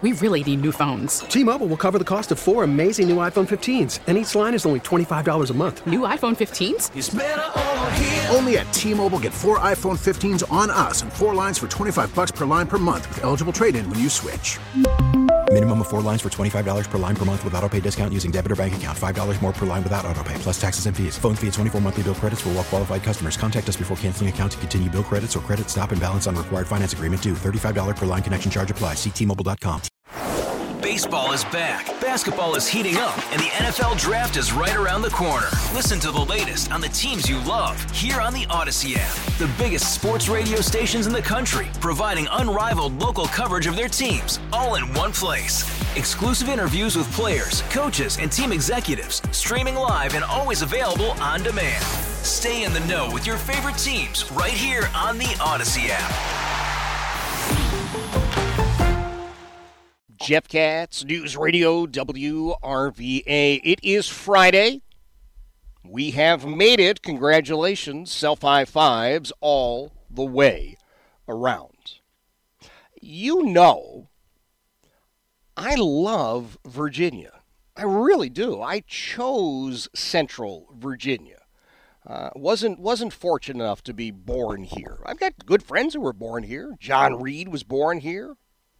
We really need new phones. T-Mobile will cover the cost of 4 amazing new iPhone 15s, and each line is only $25 a month. New iPhone 15s? It's better over here. Only at T-Mobile, get 4 iPhone 15s on us and 4 lines for $25 per line per month with eligible trade-in when you switch. Minimum of 4 lines for $25 per line per month with autopay discount using debit or bank account. $5 more per line without autopay, plus taxes and fees. Phone fee at 24 monthly bill credits for well-qualified customers. Contact us before canceling account to continue bill credits or credit stop and balance on required finance agreement due. $35 per line connection charge applies. See T-Mobile.com. Baseball is back, basketball is heating up, and the NFL Draft is right around the corner. Listen to the latest on the teams you love here on the Odyssey app. The biggest sports radio stations in the country, providing unrivaled local coverage of their teams, all in one place. Exclusive interviews with players, coaches, and team executives, streaming live and always available on demand. Stay in the know with your favorite teams right here on the Odyssey app. Jeff Katz, News Radio WRVA. It is Friday. We have made it. Congratulations. Self-high fives all the way around. You know, I love Virginia. I really do. I chose Central Virginia. Wasn't fortunate enough to be born here. I've got good friends who were born here. John Reed was born here.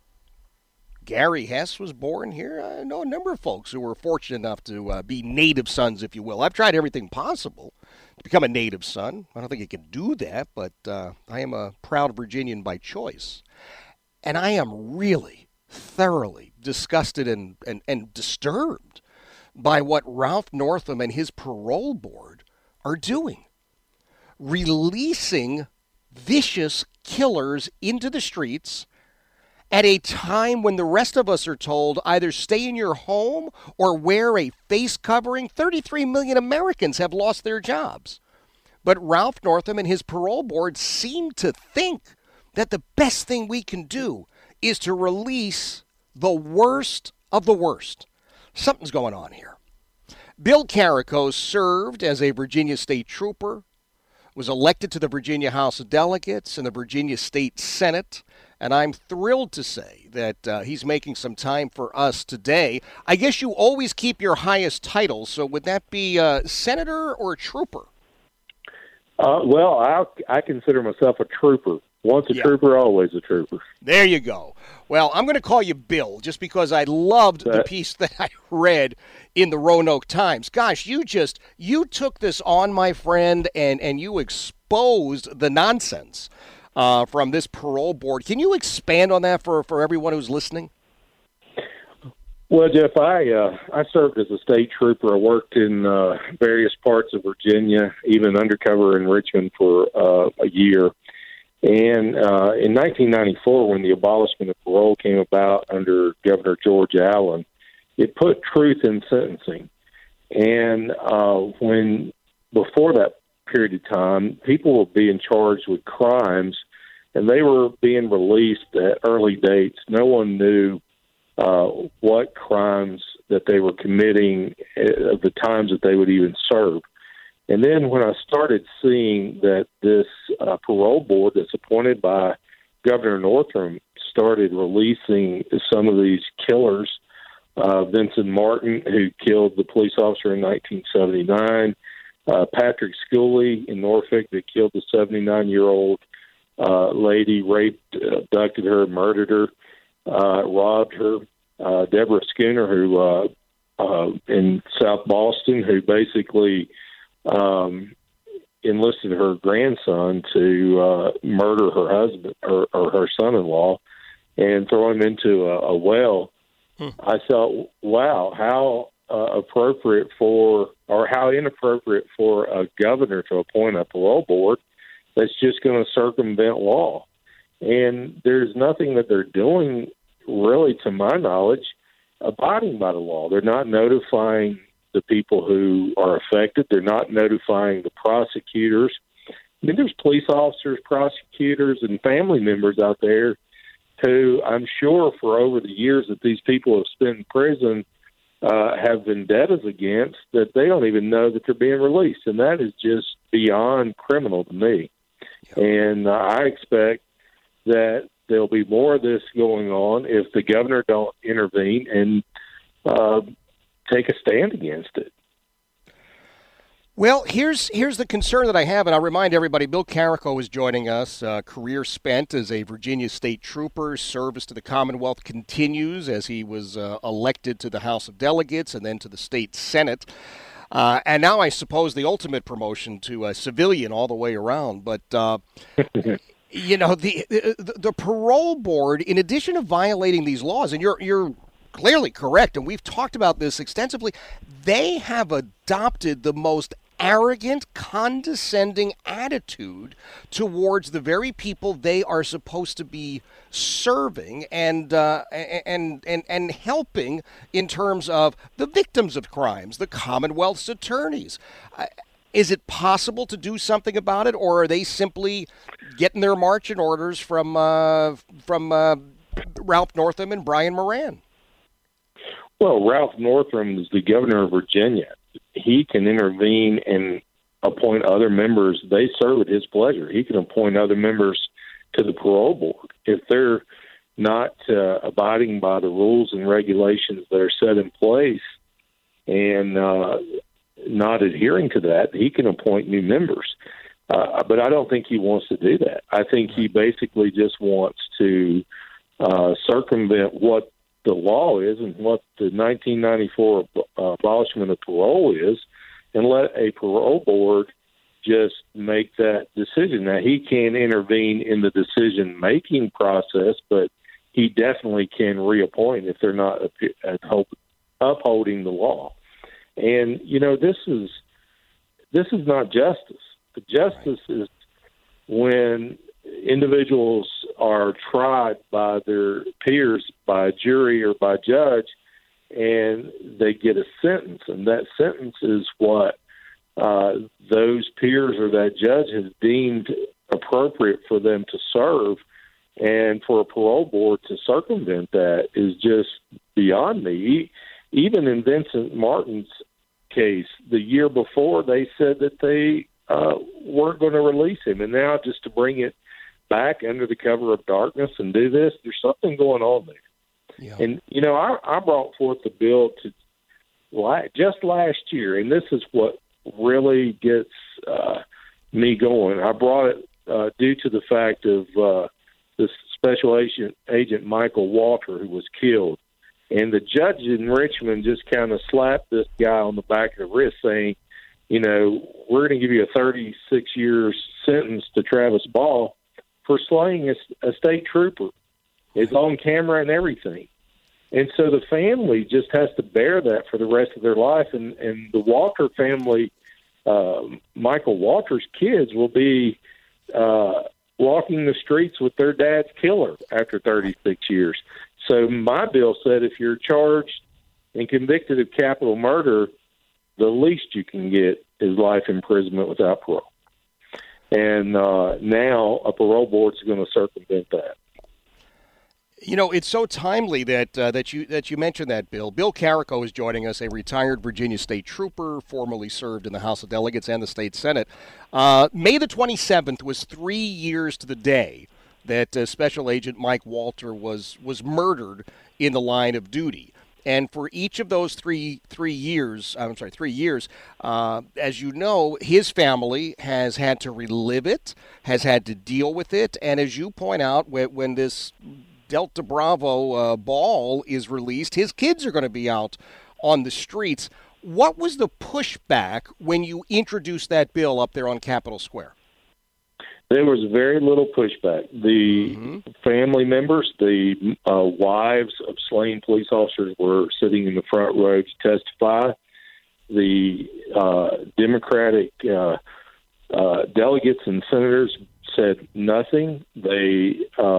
Gary Hess was born here. I know a number of folks who were fortunate enough to be native sons, if you will. I've tried everything possible to become a native son. I don't think I can do that, but I am a proud Virginian by choice. And I am really thoroughly disgusted and disturbed by what Ralph Northam and his parole board are doing. Releasing vicious killers into the streets at a time when the rest of us are told either stay in your home or wear a face covering. 33 million Americans have lost their jobs. But Ralph Northam and his parole board seem to think that the best thing we can do is to release the worst of the worst. Something's going on here. Bill Carrico served as a Virginia State Trooper, was elected to the Virginia House of Delegates and the Virginia State Senate, and I'm thrilled to say that he's making some time for us today. I guess you always keep your highest title, so would that be senator or trooper? Well, I consider myself a trooper. Once a trooper, always a trooper. There you go. Well, I'm going to call you Bill just because I loved the piece that I read in the Roanoke Times. Gosh, you took this on, my friend, and you exposed the nonsense from this parole board. Can you expand on that for everyone who's listening? Well, Jeff, I served as a state trooper. I worked in various parts of Virginia, even undercover in Richmond for a year. And in 1994, when the abolishment of parole came about under Governor George Allen, it put truth in sentencing. And when before that period of time, people were being charged with crimes, and they were being released at early dates. No one knew what crimes that they were committing, the times that they would even serve. And then when I started seeing that this parole board that's appointed by Governor Northam started releasing some of these killers, Vincent Martin, who killed the police officer in 1979, Patrick Schooley in Norfolk that killed the 79-year-old lady, raped, abducted her, murdered her, robbed her, Deborah Schooner, who in South Boston, who basically enlisted her grandson to murder her husband or her son-in-law and throw him into a well. I thought, wow, how appropriate how inappropriate for a governor to appoint a parole board that's just going to circumvent law. And there's nothing that they're doing, really, to my knowledge, abiding by the law. They're not notifying the people who are affected. They're not notifying the prosecutors. I mean, there's police officers, prosecutors, and family members out there who I'm sure for over the years that these people have spent in prison have vendettas against, that they don't even know that they're being released. And that is just beyond criminal to me. And I expect that there'll be more of this going on if the governor don't intervene and take a stand against it. Well, here's the concern that I have, and I'll remind everybody, Bill Carrico is joining us, career spent as a Virginia State Trooper. Service to the Commonwealth continues as he was elected to the House of Delegates and then to the State Senate. And now I suppose the ultimate promotion to a civilian all the way around. But, you know, the parole board, in addition to violating these laws, and you're clearly correct, and we've talked about this extensively, they have adopted the most arrogant, condescending attitude towards the very people they are supposed to be serving and helping in terms of the victims of crimes, the Commonwealth's attorneys. Is it possible to do something about it, or are they simply getting their marching orders from Ralph Northam and Brian Moran? Well, Ralph Northam is the governor of Virginia. He can intervene and appoint other members. They serve at his pleasure. He can appoint other members to the parole board. If they're not abiding by the rules and regulations that are set in place and not adhering to that, he can appoint new members. But I don't think he wants to do that. I think he basically just wants to circumvent what the law is and what the 1994 abolishment of parole is, and let a parole board just make that decision. Now, he can intervene in the decision-making process, but he definitely can reappoint if they're not upholding the law. And, you know, this is not justice. The justice is when individuals are tried by their peers, by a jury or by a judge, and they get a sentence. And that sentence is what those peers or that judge has deemed appropriate for them to serve. And for a parole board to circumvent that is just beyond me. Even in Vincent Martin's case, the year before, they said that they weren't going to release him. And now just to bring it back under the cover of darkness and do this, there's something going on there. Yeah. And, you know, I brought forth the bill just last year, and this is what really gets me going. I brought it due to the fact of this Special Agent Michael Walter, who was killed. And the judge in Richmond just kind of slapped this guy on the back of the wrist saying, you know, we're going to give you a 36-year sentence to Travis Ball for slaying a state trooper. It's on camera and everything. And so the family just has to bear that for the rest of their life. And the Walter family, Michael Walter's kids, will be walking the streets with their dad's killer after 36 years. So my bill said if you're charged and convicted of capital murder, the least you can get is life imprisonment without parole. And now a parole board is going to circumvent that. You know, it's so timely that you mentioned that, Bill. Bill Carrico is joining us, a retired Virginia State Trooper, formerly served in the House of Delegates and the State Senate. May the 27th was 3 years to the day that Special Agent Mike Walter was murdered in the line of duty. And for each of those three years, as you know, his family has had to relive it, has had to deal with it. And as you point out, when this Delta Bravo ball is released, his kids are going to be out on the streets. What was the pushback when you introduced that bill up there on Capitol Square? There was very little pushback. The family members, the wives of slain police officers were sitting in the front row to testify. The Democratic delegates and senators said nothing. They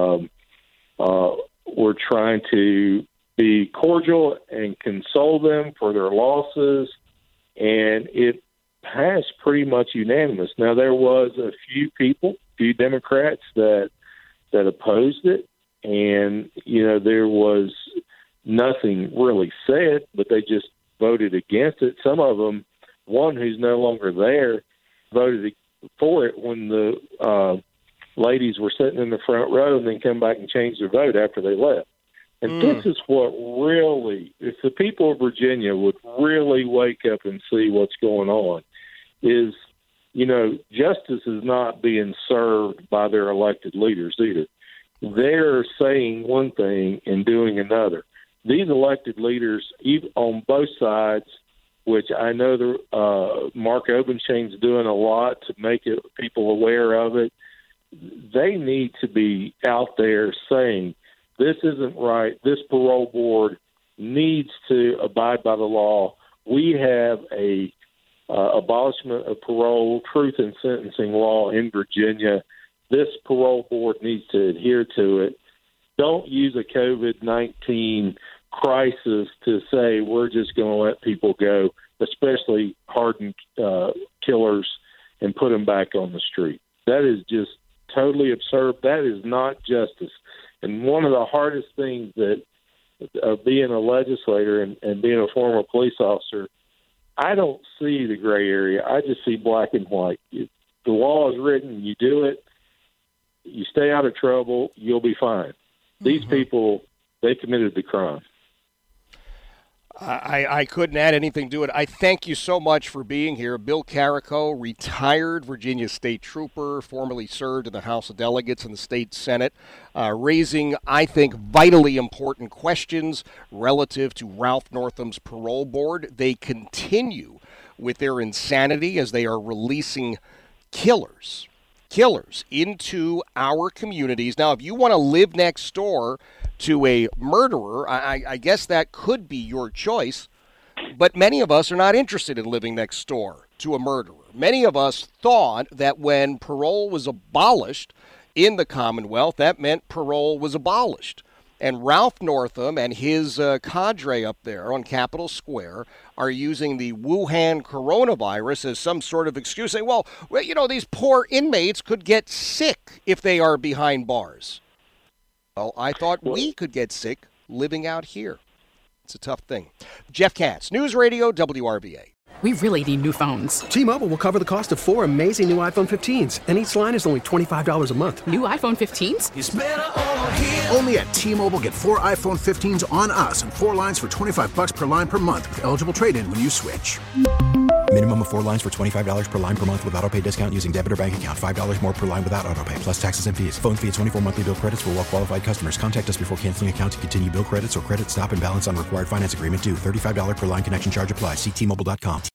were trying to be cordial and console them for their losses, and it passed pretty much unanimous. Now, there was a few Democrats that opposed it, and, you know, there was nothing really said, but they just voted against it. Some of them, one who's no longer there, voted for it when the ladies were sitting in the front row and then come back and change their vote after they left. And this is what really, if the people of Virginia would really wake up and see what's going on, is, justice is not being served by their elected leaders either. They're saying one thing and doing another. These elected leaders, even on both sides, which I know Mark Obenshain's doing a lot to make people aware of it, they need to be out there saying, this isn't right. This parole board needs to abide by the law. We have a abolishment of parole, truth in sentencing law in Virginia. This parole board needs to adhere to it. Don't use a COVID-19 crisis to say we're just going to let people go, especially hardened killers, and put them back on the street. That is just totally absurd. That is not justice. And one of the hardest things that being a legislator and being a former police officer, I don't see the gray area. I just see black and white. The law is written, you do it, you stay out of trouble, you'll be fine. These people, they committed the crime. I couldn't add anything to it. I thank you so much for being here. Bill Carrico, retired Virginia State Trooper, formerly served in the House of Delegates and the State Senate, raising, I think, vitally important questions relative to Ralph Northam's parole board. They continue with their insanity as they are releasing killers into our communities. Now, if you want to live next door to a murderer, I guess that could be your choice, but many of us are not interested in living next door to a murderer. Many of us thought that when parole was abolished in the Commonwealth, that meant parole was abolished. And Ralph Northam and his cadre up there on Capitol Square are using the Wuhan coronavirus as some sort of excuse, saying, well, these poor inmates could get sick if they are behind bars. Well, I thought we could get sick living out here. It's a tough thing. Jeff Katz, News Radio WRVA. We really need new phones. T-Mobile will cover the cost of 4 amazing new iPhone 15s, and each line is only $25 a month. New iPhone 15s? It's better over here. Only at T-Mobile, get 4 iPhone 15s on us and 4 lines for $25 per line per month with eligible trade-in when you switch. Minimum of 4 lines for $25 per line per month with autopay discount using debit or bank account. $5 more per line without autopay, plus taxes and fees. Phone fee at 24 monthly bill credits for well-qualified customers. Contact us before canceling account to continue bill credits or credit stop and balance on required finance agreement due. $35 per line connection charge applies. See T-Mobile.com.